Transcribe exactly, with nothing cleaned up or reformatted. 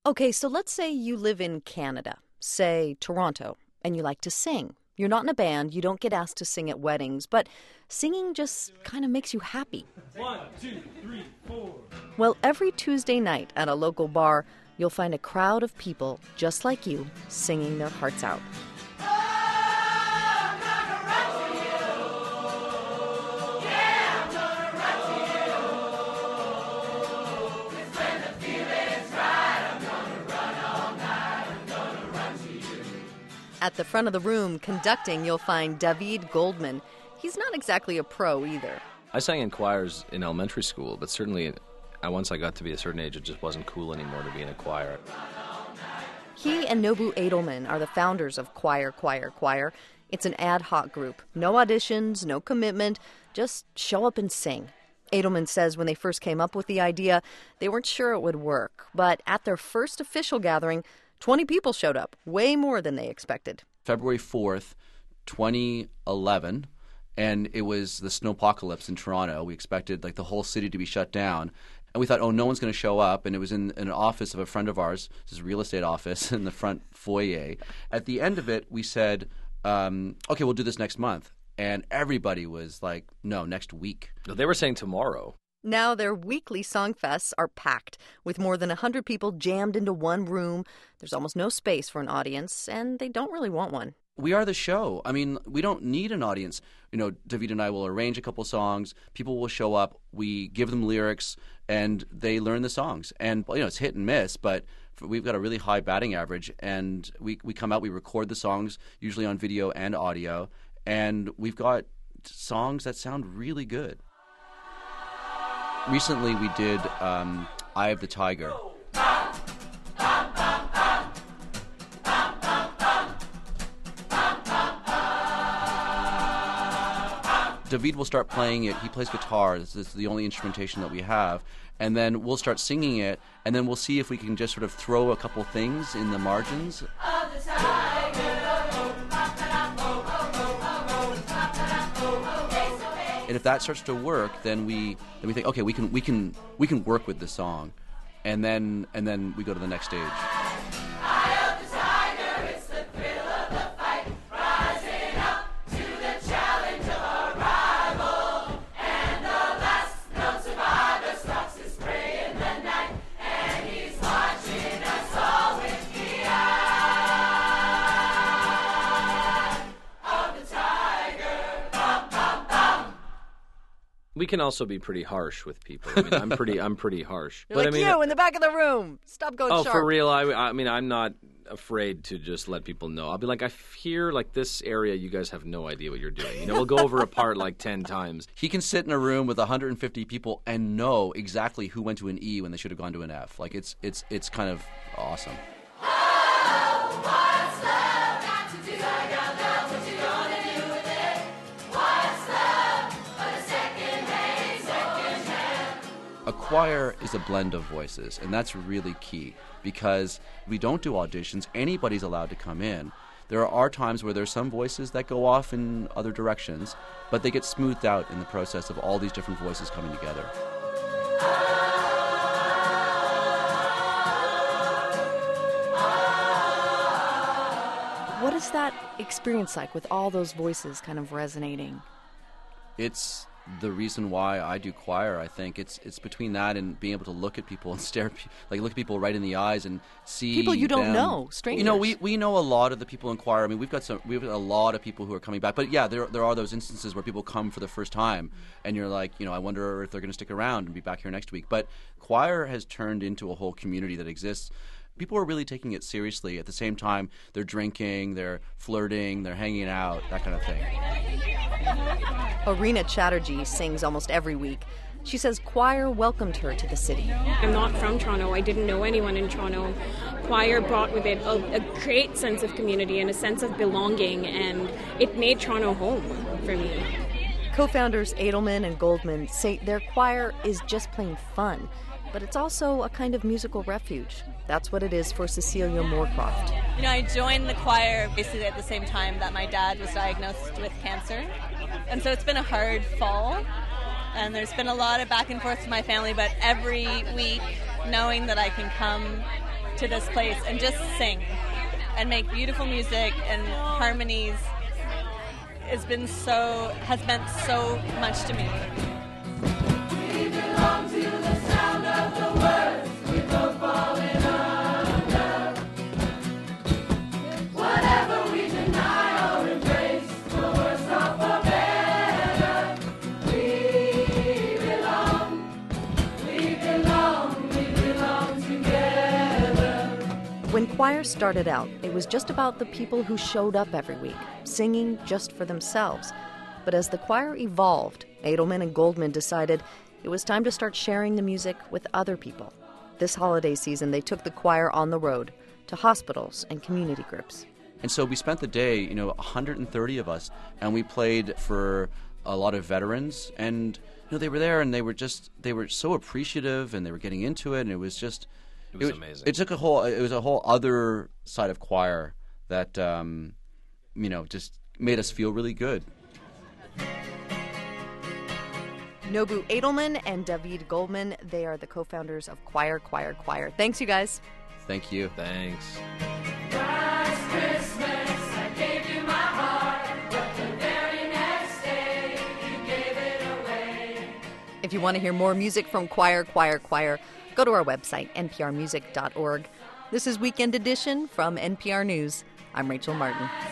Okay, so let's say you live in Canada, say Toronto, and you like to sing. You're not in a band, you don't get asked to sing at weddings, but singing just kind of makes you happy. One, two, three, four. Well, every Tuesday night at a local bar, you'll find a crowd of people just like you singing their hearts out. At the front of the room, conducting, you'll find David Goldman. He's not exactly a pro either. I sang in choirs in elementary school, but certainly I, once I got to be a certain age, it just wasn't cool anymore to be in a choir. He and Nobu Edelman are the founders of Choir, Choir, Choir. It's an ad hoc group. No auditions, no commitment, just show up and sing. Edelman says when they first came up with the idea, they weren't sure it would work. But at their first official gathering, twenty people showed up, way more than they expected. February fourth, twenty eleven, and it was the snowpocalypse in Toronto. We expected like the whole city to be shut down. And we thought, oh, no one's going to show up. And it was in, in an office of a friend of ours, this real estate office in the front foyer. At the end of it, we said, um, okay, we'll do this next month. And everybody was like, no, next week. They were saying tomorrow. Now their weekly songfests are packed, with more than one hundred people jammed into one room. There's almost no space for an audience, and they don't really want one. We are the show. I mean, we don't need an audience. You know, David and I will arrange a couple songs. People will show up. We give them lyrics, and they learn the songs. And, you know, it's hit and miss, but we've got a really high batting average. And we, we come out, we record the songs, usually on video and audio. And we've got songs that sound really good. Recently, we did um, Eye of the Tiger. David will start playing it. He plays guitar. This is the only instrumentation that we have. And then we'll start singing it, and then we'll see if we can just sort of throw a couple things in the margins. And if that starts to work, then we then we think, okay, we can we can we can work with this song, and then and then we go to the next stage. We can also be pretty harsh with people. I mean, I'm pretty, I'm pretty harsh. You're but like I mean, you in the back of the room. Stop going oh, sharp. for real? I, I mean, I'm not afraid to just let people know. I'll be like, I hear like this area, you guys have no idea what you're doing. You know, we'll go over a part like ten times. He can sit in a room with one hundred fifty people and know exactly who went to an E when they should have gone to an F. Like it's it's it's kind of awesome. A choir is a blend of voices, and that's really key because we don't do auditions. Anybody's allowed to come in. There are times where there's some voices that go off in other directions, but they get smoothed out in the process of all these different voices coming together. What is that experience like with all those voices kind of resonating? It's the reason why I do choir. I think it's it's between that and being able to look at people and stare, like look at people right in the eyes and see people you don't them. know, strangers. You know, we we know a lot of the people in choir. I mean, we've got some, we've got a lot of people who are coming back. But yeah, there there are those instances where people come for the first time, and you're like, you know, I wonder if they're going to stick around and be back here next week. But choir has turned into a whole community that exists. People are really taking it seriously. At the same time, they're drinking, they're flirting, they're hanging out, that kind of thing. Arina Chatterjee sings almost every week. She says choir welcomed her to the city. I'm not from Toronto. I didn't know anyone in Toronto. Choir brought with it a, a great sense of community and a sense of belonging, and it made Toronto home for me. Co-founders Edelman and Goldman say their choir is just plain fun, but it's also a kind of musical refuge. That's what it is for Cecilia Moorcroft. You know, I joined the choir basically at the same time that my dad was diagnosed with cancer. And so it's been a hard fall. And there's been a lot of back and forth to my family, but every week, knowing that I can come to this place and just sing and make beautiful music and harmonies has been so has meant so much to me. We belong to the sound of the words we both falling under. Whatever we deny or embrace, for worse or for better, we belong, we belong, we belong together. When choir started out, it was just about the people who showed up every week, singing just for themselves. But as the choir evolved, Edelman and Goldman decided it was time to start sharing the music with other people. This holiday season, they took the choir on the road to hospitals and community groups. And so we spent the day, you know, one hundred thirty of us, and we played for a lot of veterans. And, you know, they were there and they were just, they were so appreciative and they were getting into it. And it was just, It was amazing. It took a whole, it was a whole other side of choir that, um, you know, just made us feel really good. Nobu Edelman and David Goldman, they are the co-founders of Choir, Choir, Choir. Thanks, you guys. Thank you. Thanks. Last Christmas I gave you my heart, but the very next day you gave it away. If you want to hear more music from Choir, Choir, Choir, go to our website, n p r music dot org. This is Weekend Edition from N P R News. I'm Rachel Martin.